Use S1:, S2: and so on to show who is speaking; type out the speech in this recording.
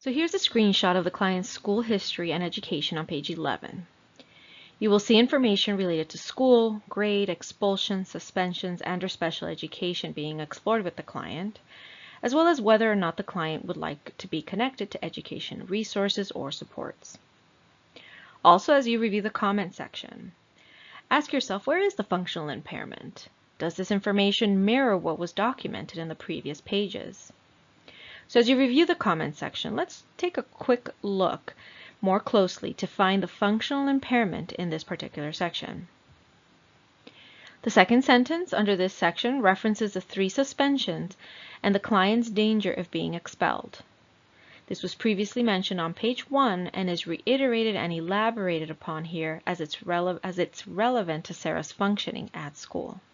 S1: So here's a screenshot of the client's school history and education on page 11. You will see information related to school, grade, expulsions, suspensions, and/or special education being explored with the client, as well as whether or not the client would like to be connected to education resources or supports. Also, as you review the comment section, ask yourself, where is the functional impairment? Does this information mirror what was documented in the previous pages? So as you review the comment section, let's take a quick look more closely to find the functional impairment in this particular section. The second sentence under this section references the 3 suspensions and the client's danger of being expelled. This was previously mentioned on page 1 and is reiterated and elaborated upon here as it's relevant to Sarah's functioning at school.